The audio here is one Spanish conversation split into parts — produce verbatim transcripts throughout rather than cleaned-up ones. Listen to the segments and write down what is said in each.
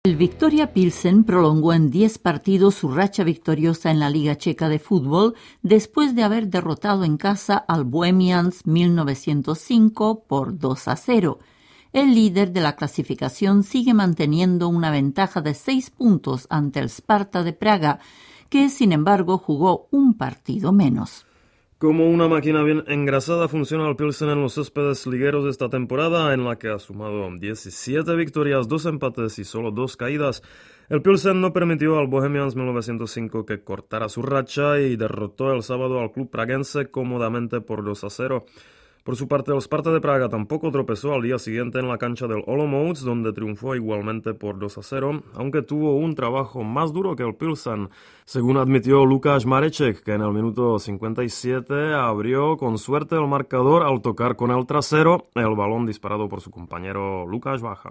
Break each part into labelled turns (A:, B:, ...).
A: El Viktoria Pilsen prolongó en diez partidos su racha victoriosa en la Liga Checa de Fútbol después de haber derrotado en casa al Bohemians mil novecientos cinco por dos a cero. El líder de la clasificación sigue manteniendo una ventaja de seis puntos ante el Sparta de Praga, que sin embargo jugó un partido menos.
B: Como una máquina bien engrasada funciona el Pilsen en los céspedes ligueros de esta temporada, en la que ha sumado diecisiete victorias, dos empates y solo dos caídas. El Pilsen no permitió al Bohemians mil novecientos cinco que cortara su racha y derrotó el sábado al club praguense cómodamente por dos a cero. Por su parte, el Sparta de Praga tampoco tropezó al día siguiente en la cancha del Olomouc, donde triunfó igualmente por dos a cero, aunque tuvo un trabajo más duro que el Pilsen, según admitió Lukáš Mareček, que en el minuto cincuenta y siete abrió con suerte el marcador al tocar con el trasero el balón disparado por su compañero Lukáš Vácha.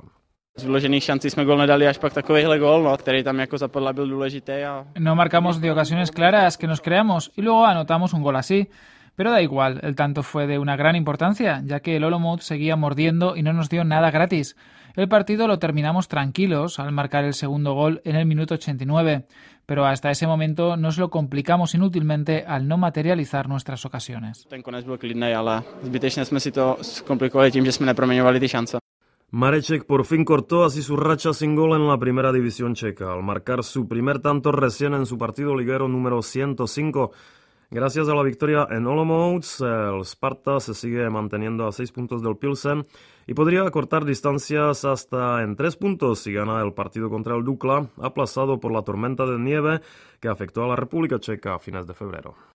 C: No marcamos de ocasiones claras que nos creamos y luego anotamos un gol así. Pero da igual, el tanto fue de una gran importancia, ya que el Olomouc seguía mordiendo y no nos dio nada gratis. El partido lo terminamos tranquilos al marcar el segundo gol en el minuto ochenta y nueve, pero hasta ese momento nos lo complicamos inútilmente al no materializar nuestras ocasiones.
B: Mareček por fin cortó así su racha sin gol en la primera división checa, al marcar su primer tanto recién en su partido liguero número ciento cinco. Gracias a la victoria en Olomouc, el Sparta se sigue manteniendo a seis puntos del Pilsen y podría acortar distancias hasta en tres puntos si gana el partido contra el Dukla, aplazado por la tormenta de nieve que afectó a la República Checa a fines de febrero.